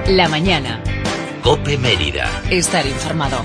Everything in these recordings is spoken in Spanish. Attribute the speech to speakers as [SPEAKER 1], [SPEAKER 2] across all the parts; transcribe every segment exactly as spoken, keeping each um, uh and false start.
[SPEAKER 1] La mañana.
[SPEAKER 2] COPE Mérida.
[SPEAKER 1] Estar informado.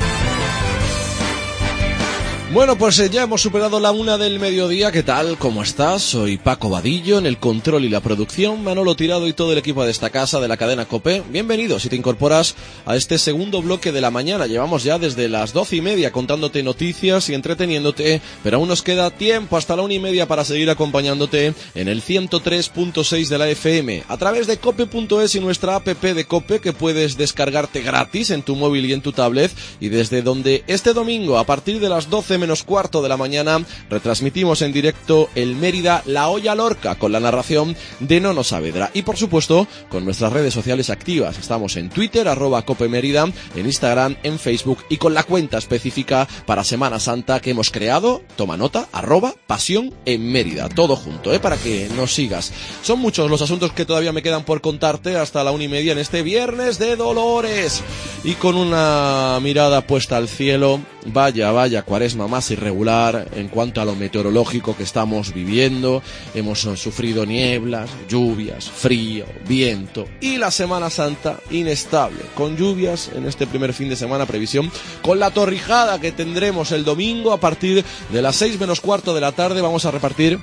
[SPEAKER 3] Bueno, pues eh, ya hemos superado la una del mediodía. ¿Qué tal? ¿Cómo estás? Soy Paco Vadillo, en el control y la producción, Manolo Tirado y todo el equipo de esta casa, de la cadena COPE. Bienvenido si te incorporas a este segundo bloque de la mañana. Llevamos ya desde las doce y media contándote noticias y entreteniéndote, pero aún nos queda tiempo hasta la una y media para seguir acompañándote en el ciento tres punto seis de la F M, a través de cope punto es y nuestra app de COPE, que puedes descargarte gratis en tu móvil y en tu tablet, y desde donde este domingo, a partir de las doce menos cuarto de la mañana, retransmitimos en directo el Mérida La Olla Lorca, con la narración de Nono Saavedra, y por supuesto con nuestras redes sociales activas. Estamos en Twitter, arroba Cope Mérida, en Instagram, en Facebook, y con la cuenta específica para Semana Santa que hemos creado, toma nota, arroba Pasión en Mérida, todo junto, ¿eh? Para que nos sigas. Son muchos los asuntos que todavía me quedan por contarte hasta la una y media en este Viernes de Dolores, y con una mirada puesta al cielo. Vaya, vaya cuaresma más irregular en cuanto a lo meteorológico que estamos viviendo. Hemos sufrido nieblas, lluvias, frío, viento, y la Semana Santa inestable, con lluvias en este primer fin de semana, previsión, con la torrijada que tendremos el domingo a partir de las seis menos cuarto de la tarde. Vamos a repartir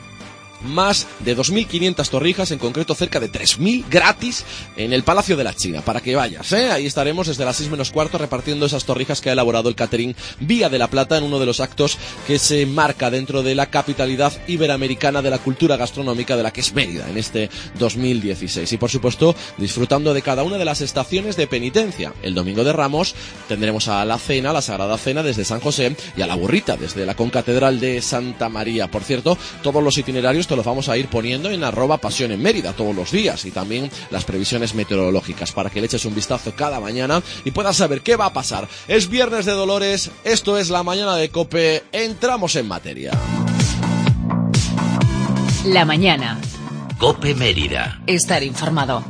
[SPEAKER 3] más de dos mil quinientas torrijas, en concreto cerca de tres mil gratis en el Palacio de la China, para que vayas, ¿eh? Ahí estaremos desde las seis menos cuarto repartiendo esas torrijas que ha elaborado el catering Vía de la Plata, en uno de los actos que se marca dentro de la capitalidad iberoamericana de la cultura gastronómica de la que es Mérida en este dos mil dieciséis. Y por supuesto disfrutando de cada una de las estaciones de penitencia. El domingo de Ramos tendremos a la cena, la Sagrada Cena desde San José, y a la burrita desde la concatedral de Santa María. Por cierto, todos los itinerarios te los vamos a ir poniendo en arroba Pasión en Mérida todos los días, y también las previsiones meteorológicas para que le eches un vistazo cada mañana y puedas saber qué va a pasar. Es Viernes de Dolores, esto es la mañana de COPE, entramos en materia.
[SPEAKER 1] La mañana.
[SPEAKER 2] COPE Mérida.
[SPEAKER 1] Estar informado.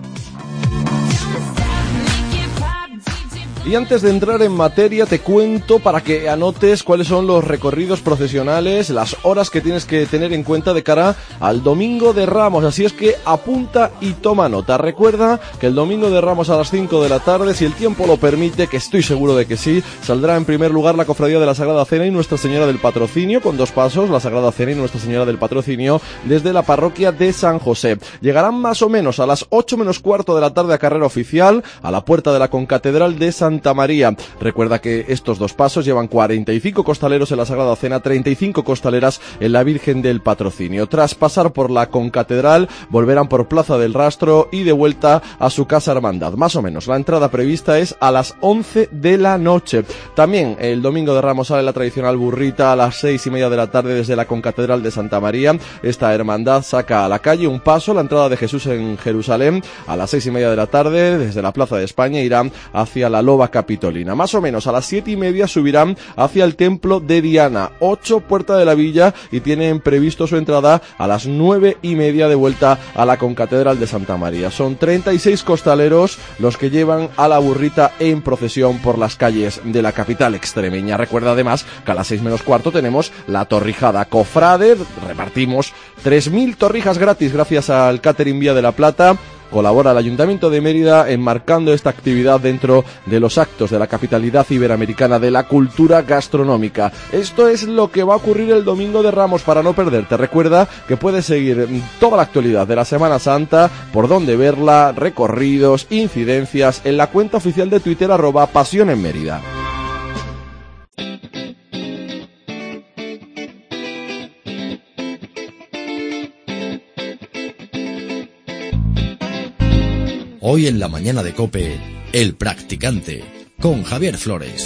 [SPEAKER 3] Y antes de entrar en materia te cuento para que anotes cuáles son los recorridos procesionales, las horas que tienes que tener en cuenta de cara al Domingo de Ramos. Así es que apunta y toma nota. Recuerda que el Domingo de Ramos a las cinco de la tarde, si el tiempo lo permite, que estoy seguro de que sí, saldrá en primer lugar la Cofradía de la Sagrada Cena y Nuestra Señora del Patrocinio, con dos pasos, la Sagrada Cena y Nuestra Señora del Patrocinio, desde la parroquia de San José. Llegarán más o menos a las ocho menos cuarto de la tarde a carrera oficial, a la puerta de la concatedral de San Santa María. Recuerda que estos dos pasos llevan cuarenta y cinco costaleros en la Sagrada Cena, treinta y cinco costaleras en la Virgen del Patrocinio. Tras pasar por la concatedral, volverán por Plaza del Rastro y de vuelta a su casa hermandad. Más o menos, la entrada prevista es a las once de la noche. También el Domingo de Ramos sale la tradicional burrita a las seis y media de la tarde desde la concatedral de Santa María. Esta hermandad saca a la calle un paso, la entrada de Jesús en Jerusalén, a las seis y media de la tarde desde la Plaza de España irán hacia la Loba Capitolina. Más o menos a las siete y media subirán hacia el Templo de Diana, ocho Puerta de la Villa, y tienen previsto su entrada a las nueve y media de vuelta a la concatedral de Santa María. Son treinta y seis costaleros los que llevan a la burrita en procesión por las calles de la capital extremeña. Recuerda además que a las seis menos cuarto tenemos la torrijada cofrade. Repartimos tres mil torrijas gratis gracias al catering Vía de la Plata. Colabora el Ayuntamiento de Mérida enmarcando esta actividad dentro de los actos de la capitalidad iberoamericana de la cultura gastronómica. Esto es lo que va a ocurrir el Domingo de Ramos, para no perderte. Recuerda que puedes seguir toda la actualidad de la Semana Santa, por dónde verla, recorridos, incidencias, en la cuenta oficial de Twitter arroba Pasión en Mérida.
[SPEAKER 2] Hoy en la mañana de COPE, El Practicante, con Javier Flores.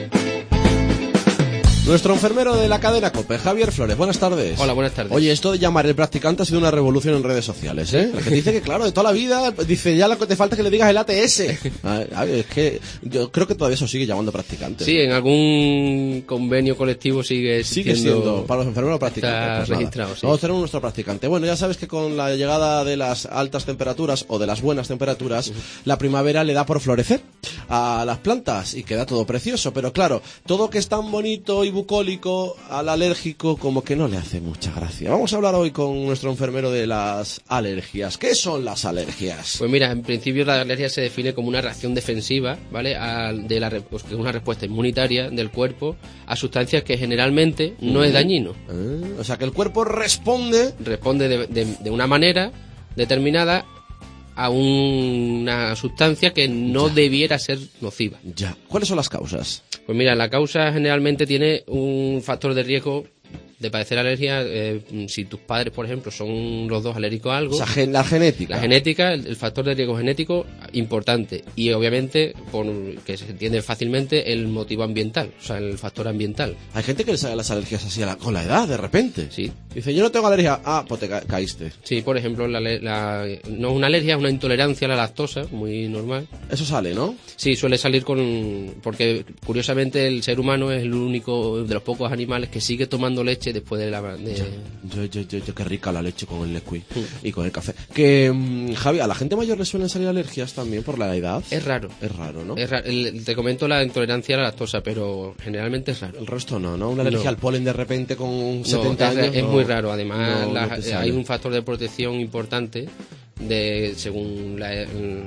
[SPEAKER 3] Nuestro enfermero de la cadena COPE, Javier Flores, buenas tardes.
[SPEAKER 4] Hola, buenas tardes.
[SPEAKER 3] Oye, esto de llamar el practicante ha sido una revolución en redes sociales, ¿eh? El que te dice que, claro, de toda la vida, dice, ya lo que te falta es que le digas el A T S. A ver, a ver, es que yo creo que todavía eso sigue llamando practicante.
[SPEAKER 4] Sí, en algún convenio colectivo sigue
[SPEAKER 3] Sigue siendo, para los enfermeros practicantes. Pues
[SPEAKER 4] registrado, sí.
[SPEAKER 3] Vamos a tener nuestro practicante. Bueno, ya sabes que con la llegada de las altas temperaturas o de las buenas temperaturas, uh-huh. la primavera le da por florecer. a las plantas y queda todo precioso, pero claro, todo que es tan bonito y bucólico al alérgico como que no le hace mucha gracia. Vamos a hablar hoy con nuestro enfermero de las alergias. ¿Qué son las alergias?
[SPEAKER 4] Pues mira, en principio la alergia se define como una reacción defensiva, ¿vale? A, de la, pues, una respuesta inmunitaria del cuerpo a sustancias que generalmente no es dañino.
[SPEAKER 3] Eh, o sea, que el cuerpo responde...
[SPEAKER 4] Responde de, de, de una manera determinada a una sustancia que no ya. debiera ser nociva.
[SPEAKER 3] Ya. ¿Cuáles son las causas?
[SPEAKER 4] Pues mira, la causa generalmente tiene un factor de riesgo de padecer alergia. Eh, si tus padres, por ejemplo, son los dos alérgicos a algo...
[SPEAKER 3] O sea, gen- la genética.
[SPEAKER 4] La genética, el, el factor de riesgo genético, importante. Y obviamente, por, que se entiende fácilmente, el motivo ambiental, o sea, el factor ambiental.
[SPEAKER 3] Hay gente que le sale las alergias así a la, con la edad, de repente.
[SPEAKER 4] Sí.
[SPEAKER 3] Dice, yo no tengo alergia. Ah, pues te ca- caíste.
[SPEAKER 4] Sí, por ejemplo, la, la, no es una alergia, es una intolerancia a la lactosa, muy normal.
[SPEAKER 3] Eso sale, ¿no?
[SPEAKER 4] Sí, suele salir con... Porque, curiosamente, el ser humano es el único de los pocos animales que sigue tomando leche después de la... De...
[SPEAKER 3] Yo, yo, yo, yo, qué rica la leche con el Nesquik mm. y con el café. Que, um, Javi, ¿a la gente mayor le suelen salir alergias también por la edad?
[SPEAKER 4] Es raro.
[SPEAKER 3] Es raro, ¿no?
[SPEAKER 4] Es raro. El, te comento la intolerancia a la lactosa, pero generalmente es raro.
[SPEAKER 3] El resto no, ¿no? Una alergia
[SPEAKER 4] no.
[SPEAKER 3] al polen de repente con
[SPEAKER 4] no,
[SPEAKER 3] setenta
[SPEAKER 4] es,
[SPEAKER 3] años.
[SPEAKER 4] Es
[SPEAKER 3] no,
[SPEAKER 4] muy raro. Además,
[SPEAKER 3] no,
[SPEAKER 4] la,
[SPEAKER 3] no
[SPEAKER 4] hay un factor de protección importante de según la... El,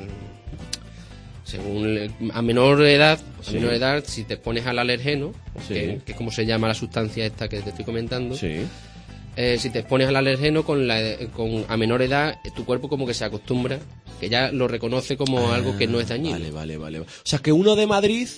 [SPEAKER 4] según a menor edad, a sí. menor edad, si te pones al alergeno, sí. que, que es como se llama la sustancia esta que te estoy comentando,
[SPEAKER 3] sí.
[SPEAKER 4] eh, si te pones al alergeno con la, con a menor edad, tu cuerpo como que se acostumbra, que ya lo reconoce como ah, algo que no es dañino.
[SPEAKER 3] Vale, vale, vale. O sea, que uno de Madrid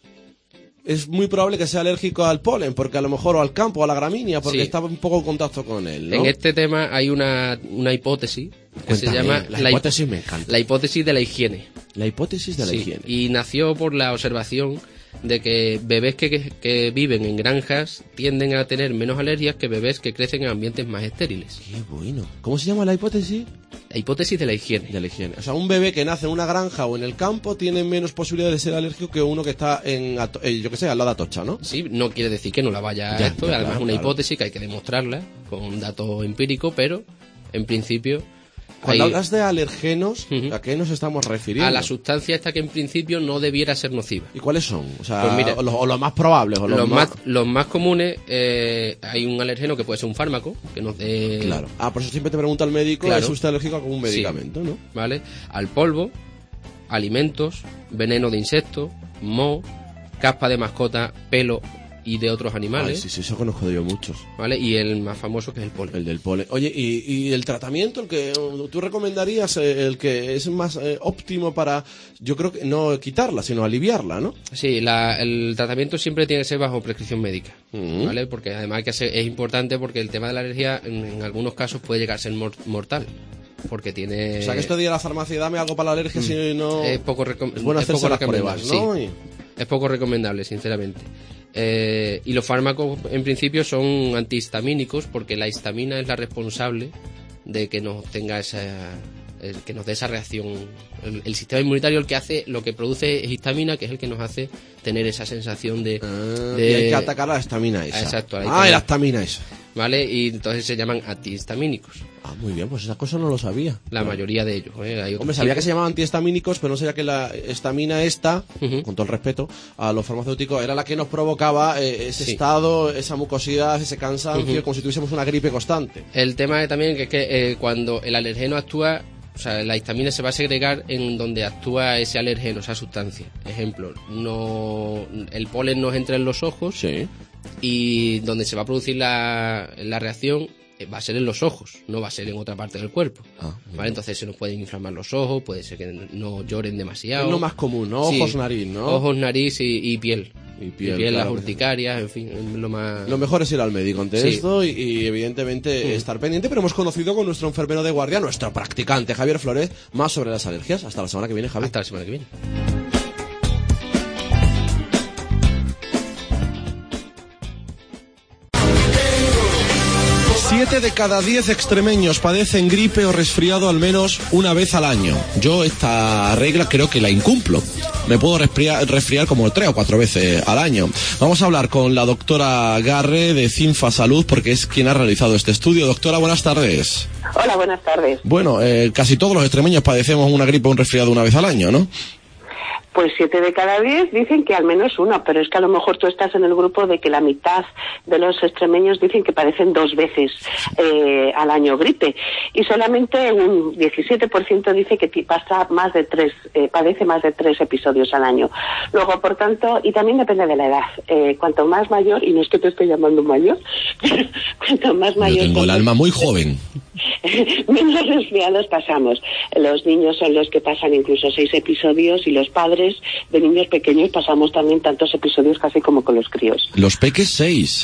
[SPEAKER 3] es muy probable que sea alérgico al polen, porque a lo mejor o al campo o a la gramínea, porque sí. está un poco en contacto con él, ¿no?
[SPEAKER 4] En este tema hay una, una hipótesis que
[SPEAKER 3] Cuéntame,
[SPEAKER 4] se llama
[SPEAKER 3] la,
[SPEAKER 4] la
[SPEAKER 3] hipótesis me encanta.
[SPEAKER 4] La hipótesis de la higiene.
[SPEAKER 3] La hipótesis de la
[SPEAKER 4] sí,
[SPEAKER 3] higiene.
[SPEAKER 4] Y nació por la observación de que bebés que, que, que viven en granjas tienden a tener menos alergias que bebés que crecen en ambientes más estériles.
[SPEAKER 3] Qué bueno. ¿Cómo se llama la hipótesis?
[SPEAKER 4] La hipótesis de la higiene.
[SPEAKER 3] De la higiene. O sea, un bebé que nace en una granja o en el campo tiene menos posibilidades de ser alérgico que uno que está en, eh, yo qué sé, al lado de Atocha, ¿no?
[SPEAKER 4] Sí, no quiere decir que no la vaya
[SPEAKER 3] ya,
[SPEAKER 4] a esto.
[SPEAKER 3] Ya,
[SPEAKER 4] además,
[SPEAKER 3] claro,
[SPEAKER 4] una
[SPEAKER 3] claro.
[SPEAKER 4] hipótesis que hay que demostrarla con un dato empírico, pero en principio...
[SPEAKER 3] Cuando
[SPEAKER 4] hay...
[SPEAKER 3] hablas de alergenos, uh-huh. ¿a qué nos estamos refiriendo?
[SPEAKER 4] A la sustancia esta que en principio no debiera ser nociva.
[SPEAKER 3] ¿Y cuáles son? O sea,
[SPEAKER 4] pues mira,
[SPEAKER 3] o los, o los más probables. O los,
[SPEAKER 4] los,
[SPEAKER 3] más...
[SPEAKER 4] más, los más comunes, eh, hay un alergeno que puede ser un fármaco. Que nos dé...
[SPEAKER 3] Claro. Ah, por eso siempre te pregunta el médico, claro. ¿es usted alérgico a algún medicamento,
[SPEAKER 4] sí.
[SPEAKER 3] no?
[SPEAKER 4] Vale. Al polvo, alimentos, veneno de insectos, moho, caspa de mascota, pelo y de otros animales.
[SPEAKER 3] Ay, sí, sí, eso conozco yo muchos.
[SPEAKER 4] ¿Vale? Y el más famoso que es el polen.
[SPEAKER 3] El del polen. Oye, ¿y, y el tratamiento, el que tú recomendarías, el que es más eh, óptimo para, yo creo que no quitarla, sino aliviarla, ¿no?
[SPEAKER 4] Sí, la, el tratamiento siempre tiene que ser bajo prescripción médica, uh-huh. ¿vale? Porque además hay que hacer, es importante porque el tema de la alergia en, en algunos casos puede llegar a ser mor- mortal. Porque tiene...
[SPEAKER 3] O sea, que esto de ir a la farmacia, dame algo para la alergia, mm. si no...
[SPEAKER 4] Es poco recom...
[SPEAKER 3] es bueno hacerse
[SPEAKER 4] es poco
[SPEAKER 3] las pruebas, ¿no?
[SPEAKER 4] Sí. Es poco recomendable, sinceramente. Eh, y los fármacos, en principio, son antihistamínicos, porque la histamina es la responsable de que nos tenga esa... El que nos dé esa reacción. El, el sistema inmunitario el que hace, lo que produce es histamina, que es el que nos hace tener esa sensación de...
[SPEAKER 3] Ah,
[SPEAKER 4] de...
[SPEAKER 3] Y hay que atacar a la histamina esa.
[SPEAKER 4] Exacto.
[SPEAKER 3] La ah, la histamina esa.
[SPEAKER 4] ¿Vale? Y entonces se llaman antihistamínicos.
[SPEAKER 3] Ah, muy bien, pues esa cosa no lo sabía.
[SPEAKER 4] La
[SPEAKER 3] bueno.
[SPEAKER 4] mayoría de ellos. ¿eh? Hay
[SPEAKER 3] Hombre, sabía tipo. que se llamaban antihistamínicos, pero no sabía que la histamina esta, uh-huh. con todo el respeto a los farmacéuticos, era la que nos provocaba eh, ese sí. estado, esa mucosidad, ese cansancio, uh-huh. como si tuviésemos una gripe constante.
[SPEAKER 4] El tema también es que eh, cuando el alergeno actúa... O sea, la histamina se va a segregar en donde actúa ese alergeno, esa sustancia. Ejemplo, no, el polen nos entra en los ojos
[SPEAKER 3] sí.
[SPEAKER 4] y donde se va a producir la, la reacción va a ser en los ojos, no va a ser en otra parte del cuerpo. Ah, ¿vale? Entonces se nos pueden inflamar los ojos, puede ser que no lloren demasiado.
[SPEAKER 3] Es lo más común, ¿no? Ojos,
[SPEAKER 4] sí,
[SPEAKER 3] nariz, ¿no?
[SPEAKER 4] Ojos, nariz y, y piel.
[SPEAKER 3] Y piel,
[SPEAKER 4] y piel
[SPEAKER 3] claro,
[SPEAKER 4] las urticarias, en fin, es lo más...
[SPEAKER 3] Lo mejor es ir al médico ante sí. esto y, y evidentemente sí. estar pendiente, pero hemos conocido con nuestro enfermero de guardia, nuestro practicante Javier Flores, más sobre las alergias. Hasta la semana que viene, Javier.
[SPEAKER 4] Hasta la semana que viene.
[SPEAKER 3] Siete de cada diez extremeños padecen gripe o resfriado al menos una vez al año. Yo esta regla creo que la incumplo. Me puedo resfriar, resfriar como tres o cuatro veces al año. Vamos a hablar con la doctora Garre de Cinfa Salud, porque es quien ha realizado este estudio. Doctora, buenas tardes.
[SPEAKER 5] Hola, buenas tardes.
[SPEAKER 3] Bueno, eh, casi todos los extremeños padecemos una gripe o un resfriado una vez al año, ¿no?
[SPEAKER 5] Pues siete de cada diez dicen que al menos uno, pero es que a lo mejor tú estás en el grupo de que la mitad de los extremeños dicen que padecen dos veces eh, al año gripe, y solamente un diecisiete por ciento dice que pasa más de tres, eh, padece más de tres episodios al año. Luego, por tanto, y también depende de la edad, eh, cuanto más mayor, y no es que te estoy llamando mayor, cuanto más mayor...
[SPEAKER 3] Yo tengo el alma muy joven.
[SPEAKER 5] menos resfriados pasamos. Los niños son los que pasan incluso seis episodios, y los padres de niños pequeños pasamos también tantos episodios casi como con los críos.
[SPEAKER 3] Los peques seis.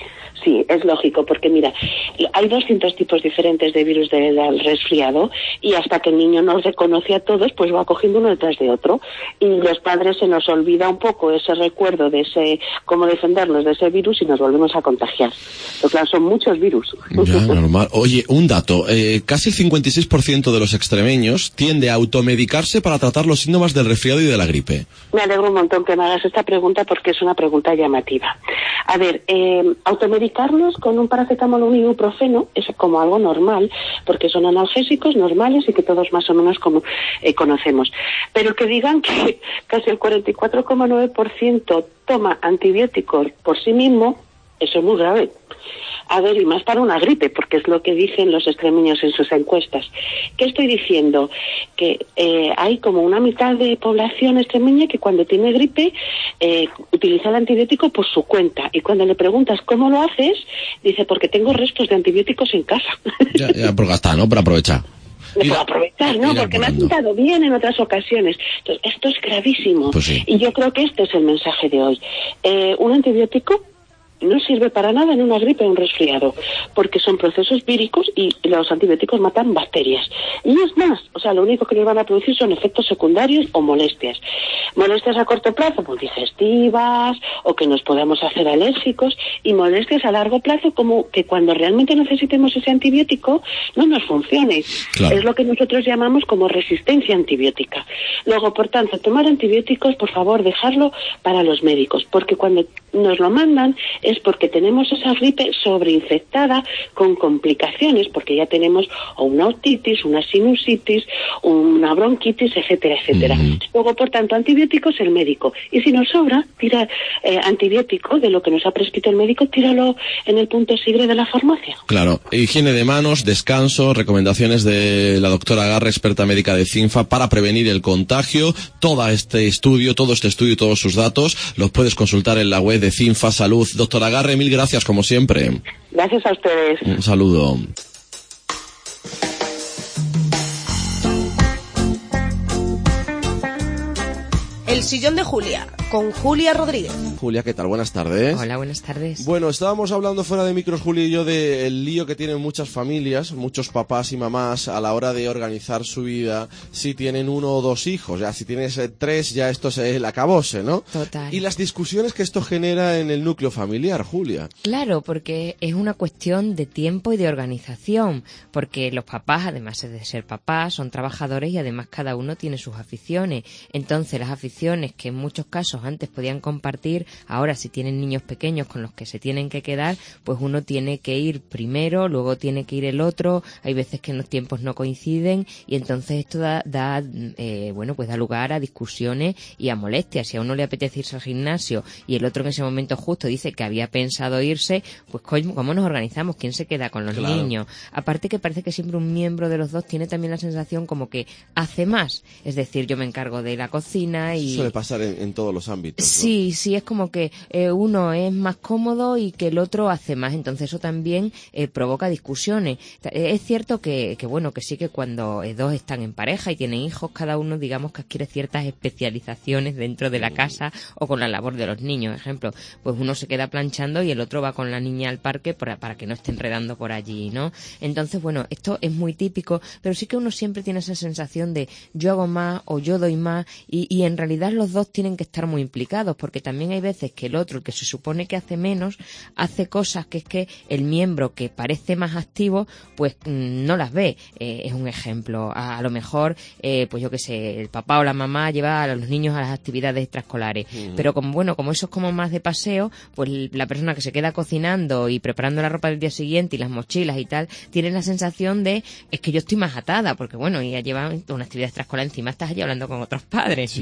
[SPEAKER 5] Sí, es lógico, porque mira, hay doscientos tipos diferentes de virus del resfriado, y hasta que el niño no reconoce a todos, pues va cogiendo uno detrás de otro, y los padres se nos olvida un poco ese recuerdo de ese, cómo defendernos de ese virus, y nos volvemos a contagiar. Pero claro, son muchos virus.
[SPEAKER 3] Ya, normal. Oye, un dato, eh, casi el cincuenta y seis por ciento de los extremeños tiende a automedicarse para tratar los síntomas del resfriado y de la gripe.
[SPEAKER 5] Me alegro un montón que me hagas esta pregunta, porque es una pregunta llamativa. A ver, eh, automedicarnos con un paracetamol o un ibuprofeno es como algo normal, porque son analgésicos normales y que todos más o menos como eh, conocemos. Pero que digan que casi el cuarenta y cuatro coma nueve por ciento toma antibióticos por sí mismo, eso es muy grave. A ver, y más para una gripe, porque es lo que dicen los extremeños en sus encuestas. ¿Qué estoy diciendo? Que eh, hay como una mitad de población extremeña que cuando tiene gripe eh, utiliza el antibiótico por su cuenta. Y cuando le preguntas cómo lo haces, dice, porque tengo restos de antibióticos en casa.
[SPEAKER 3] Ya, ya por gastar, ¿no? Por aprovechar.
[SPEAKER 5] Me puedo aprovechar, ¿no? Porque me ha sentado bien en otras ocasiones. Entonces, esto es gravísimo.
[SPEAKER 3] Pues sí.
[SPEAKER 5] Y yo creo que este es el mensaje de hoy. Eh, un antibiótico no sirve para nada en una gripe o un resfriado, porque son procesos víricos y los antibióticos matan bacterias. Y es más, o sea, lo único que nos van a producir son efectos secundarios o molestias. Molestias a corto plazo, pues digestivas, o que nos podamos hacer alérgicos, y molestias a largo plazo, como que cuando realmente necesitemos ese antibiótico no nos funcione.
[SPEAKER 3] Claro.
[SPEAKER 5] Es lo que nosotros llamamos como resistencia antibiótica. Luego, por tanto, tomar antibióticos, por favor, dejarlo para los médicos, porque cuando nos lo mandan es porque tenemos esa gripe sobreinfectada con complicaciones, porque ya tenemos o una otitis, una sinusitis, una bronquitis, etcétera, etcétera. Mm. Luego, por tanto, antibióticos el médico. Y si nos sobra, tira eh, antibiótico de lo que nos ha prescrito el médico, tíralo en el punto sigre de la farmacia.
[SPEAKER 3] Claro, higiene de manos, descanso, recomendaciones de la doctora Agarre, experta médica de CINFA, para prevenir el contagio. Todo este estudio, todo este estudio y todos sus datos los puedes consultar en la web de CINFA Salud. Doctora Agarre, mil gracias como siempre.
[SPEAKER 5] Gracias a ustedes.
[SPEAKER 3] Un saludo.
[SPEAKER 6] El sillón de Julia, con Julia Rodríguez.
[SPEAKER 3] Julia, ¿qué tal? Buenas tardes.
[SPEAKER 7] Hola, buenas tardes.
[SPEAKER 3] Bueno, estábamos hablando fuera de micros, Julia y yo, del lío que tienen muchas familias, muchos papás y mamás a la hora de organizar su vida, si tienen uno o dos hijos. Ya si tienes eh, tres, ya esto es el acabose, ¿no?
[SPEAKER 7] Total.
[SPEAKER 3] Y las discusiones que esto genera en el núcleo familiar, Julia.
[SPEAKER 7] Claro, porque es una cuestión de tiempo y de organización, porque los papás, además de ser papás, son trabajadores y además cada uno tiene sus aficiones. Entonces, las aficiones que en muchos casos antes podían compartir, ahora si tienen niños pequeños con los que se tienen que quedar, pues uno tiene que ir primero, luego tiene que ir el otro, hay veces que los tiempos no coinciden y entonces esto da, da eh, bueno, pues da lugar a discusiones y a molestias. Si a uno le apetece irse al gimnasio y el otro en ese momento justo dice que había pensado irse, pues ¿cómo nos organizamos? ¿Quién se queda con los
[SPEAKER 3] claro.
[SPEAKER 7] niños? Aparte que parece que siempre un miembro de los dos tiene también la sensación como que hace más, es decir, yo me encargo de la cocina y
[SPEAKER 3] suele pasar en, en todos los ámbitos, ¿no?
[SPEAKER 7] Sí, sí, es como que eh, uno es más cómodo y que el otro hace más, entonces eso también eh, provoca discusiones. Es cierto que, que bueno, que sí que cuando eh, dos están en pareja y tienen hijos, cada uno digamos que adquiere ciertas especializaciones dentro de la casa o con la labor de los niños. Ejemplo, pues uno se queda planchando y el otro va con la niña al parque para, para que no esté enredando por allí, ¿no? Entonces, bueno, esto es muy típico, pero sí que uno siempre tiene esa sensación de yo hago más o yo doy más y, y en realidad los dos tienen que estar muy implicados, porque también hay veces que el otro, el que se supone que hace menos, hace cosas que es que el miembro que parece más activo, pues no las ve. Eh, es un ejemplo. A, a lo mejor, eh, pues yo qué sé, el papá o la mamá lleva a los niños a las actividades extraescolares, uh-huh. pero como bueno, como eso es como más de paseo, pues la persona que se queda cocinando y preparando la ropa del día siguiente y las mochilas y tal, tiene la sensación de, es que yo estoy más atada, porque bueno, ella lleva una actividad extraescolar encima, estás allí hablando con otros padres, sí. ¿no?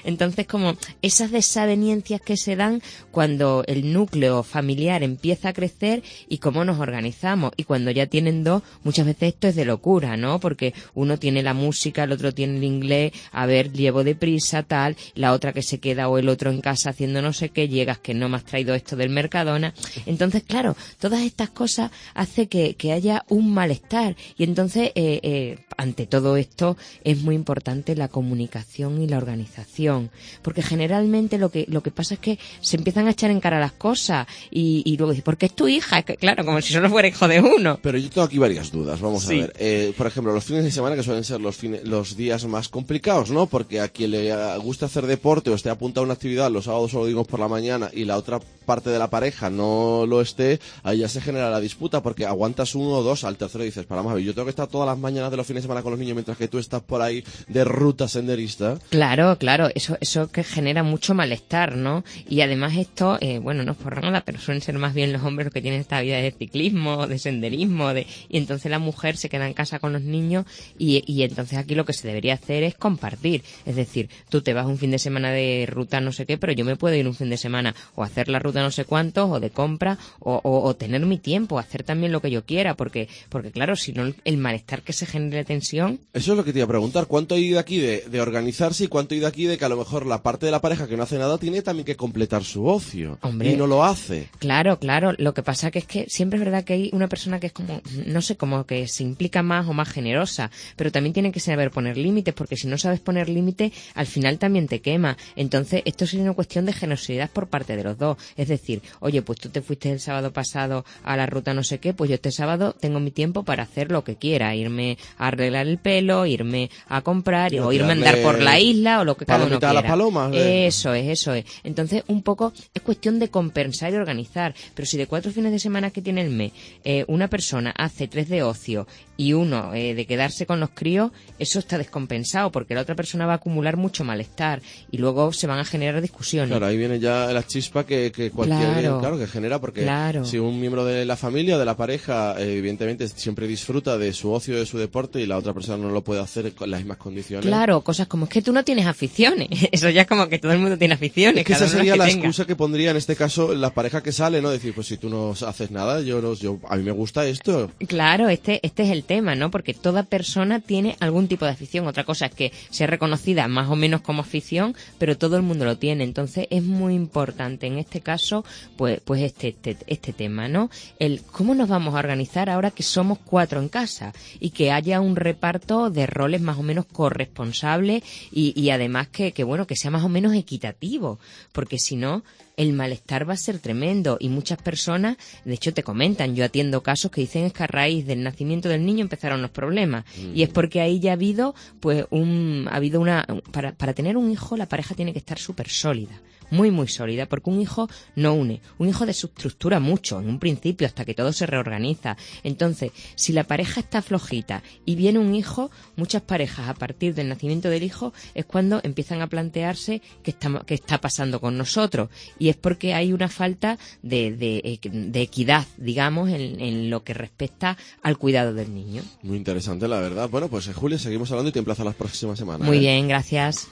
[SPEAKER 7] Entonces, como esas desavenencias que se dan cuando el núcleo familiar empieza a crecer y cómo nos organizamos. Y cuando ya tienen dos, muchas veces esto es de locura, ¿no? Porque uno tiene la música, el otro tiene el inglés, a ver, llevo deprisa, tal, la otra que se queda o el otro en casa haciendo no sé qué, llegas que no me has traído esto del Mercadona. Entonces, claro, todas estas cosas hace que, que haya un malestar. Y entonces, eh, eh, ante todo esto, es muy importante la comunicación y la organización. Porque generalmente lo que, lo que pasa es que se empiezan a echar en cara las cosas y, y luego dicen, ¿por qué es tu hija? Es que, claro, como si solo fuera hijo de uno.
[SPEAKER 3] Pero yo tengo aquí varias dudas, vamos
[SPEAKER 7] Sí.
[SPEAKER 3] a ver. Eh, por ejemplo, los fines de semana que suelen ser los, fines, los días más complicados, ¿no? Porque a quien le gusta hacer deporte o esté apuntado a una actividad los sábados o digo por la mañana y la otra parte de la pareja no lo esté, ahí ya se genera la disputa porque aguantas uno o dos, al tercero dices, para más, yo tengo que estar todas las mañanas de los fines de semana con los niños mientras que tú estás por ahí de ruta senderista.
[SPEAKER 7] Claro, claro, eso eso que genera mucho malestar, ¿no? Y además esto, eh, bueno, no es por nada, pero suelen ser más bien los hombres los que tienen esta vida de ciclismo, de senderismo, de y entonces la mujer se queda en casa con los niños y, y entonces aquí lo que se debería hacer es compartir. Es decir, tú te vas un fin de semana de ruta no sé qué, pero yo me puedo ir un fin de semana o hacer la ruta no sé cuántos, o de compra, o, o, o tener mi tiempo, hacer también lo que yo quiera, porque porque claro, si no el malestar que se genere tensión.
[SPEAKER 3] Eso es lo que te iba a preguntar, ¿cuánto hay de aquí de, de organizarse y cuánto hay de aquí de que a lo mejor la parte de la pareja que no hace nada tiene también que completar su ocio?
[SPEAKER 7] Hombre,
[SPEAKER 3] y no lo hace.
[SPEAKER 7] Claro, claro, lo que pasa que es que siempre es verdad que hay una persona que es como, no sé, como que se implica más o más generosa, pero también tiene que saber poner límites, porque si no sabes poner límites, al final también te quema. Entonces, esto sería una cuestión de generosidad por parte de los dos. Es decir, oye, pues tú te fuiste el sábado pasado a la ruta no sé qué, pues yo este sábado tengo mi tiempo para hacer lo que quiera, irme a arreglar el pelo, irme a comprar,
[SPEAKER 3] Pero
[SPEAKER 7] o irme a andar por la isla, o lo que cada uno
[SPEAKER 3] palomita a
[SPEAKER 7] quiera.
[SPEAKER 3] las palomas, ¿eh?
[SPEAKER 7] Eso es, eso es. Entonces, un poco es cuestión de compensar y organizar, pero si de cuatro fines de semana que tiene el mes, eh, una persona hace tres de ocio y uno eh, de quedarse con los críos, eso está descompensado, porque la otra persona va a acumular mucho malestar y luego se van a generar discusiones.
[SPEAKER 3] Claro, ahí viene ya la chispa que, que cualquier
[SPEAKER 7] Claro.
[SPEAKER 3] claro que genera, porque
[SPEAKER 7] Claro.
[SPEAKER 3] si un miembro de la familia o de la pareja eh, evidentemente siempre disfruta de su ocio, de su deporte, y la otra persona no lo puede hacer con las mismas condiciones.
[SPEAKER 7] Claro, cosas como es que tú no tienes aficiones. Eso ya es como que todo el mundo tiene aficiones.
[SPEAKER 3] Es que
[SPEAKER 7] cada
[SPEAKER 3] esa
[SPEAKER 7] uno
[SPEAKER 3] sería
[SPEAKER 7] que
[SPEAKER 3] la
[SPEAKER 7] tenga.
[SPEAKER 3] excusa que pondría en este caso la pareja que sale, ¿no? Decir, pues si tú no haces nada, yo, no, yo a mí me gusta esto.
[SPEAKER 7] Claro, este este es el tema, ¿no? Porque toda persona tiene algún tipo de afición. Otra cosa es que sea reconocida más o menos como afición, pero todo el mundo lo tiene. Entonces es muy importante en este caso, pues pues este este este tema, ¿no? El cómo nos vamos a organizar ahora que somos cuatro en casa y que haya un reparto de roles más o menos corresponsables y, y además que, que bueno que sea más o menos equitativo, porque si no el malestar va a ser tremendo y muchas personas, de hecho te comentan, yo atiendo casos que dicen es que a raíz del nacimiento del niño empezaron los problemas mm. y es porque ahí ya ha habido pues un ha habido una para para tener un hijo la pareja tiene que estar súper sólida, muy muy sólida, porque un hijo no une, un hijo desestructura mucho en un principio hasta que todo se reorganiza. Entonces, si la pareja está flojita y viene un hijo, muchas parejas a partir del nacimiento del hijo es cuando empiezan a plantearse qué está, qué está pasando con nosotros, y es porque hay una falta de, de, de equidad, digamos, en, en lo que respecta al cuidado del niño.
[SPEAKER 3] Muy interesante, la verdad. Bueno, pues eh, Julia, seguimos hablando y te emplazo las próximas semanas.
[SPEAKER 7] Muy
[SPEAKER 3] ¿eh?
[SPEAKER 7] bien, gracias.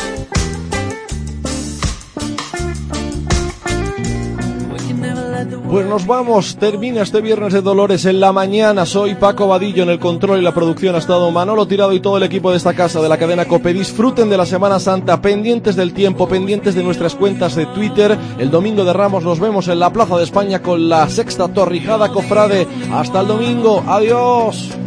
[SPEAKER 3] Pues nos vamos, termina este viernes de Dolores en la mañana. Soy Paco Vadillo, en el control y la producción ha estado Manolo Tirado y todo el equipo de esta casa, de la cadena COPE. Disfruten de la Semana Santa, pendientes del tiempo, pendientes de nuestras cuentas de Twitter. El domingo de Ramos nos vemos en la Plaza de España con la sexta Torrijada Cofrade. Hasta el domingo, adiós.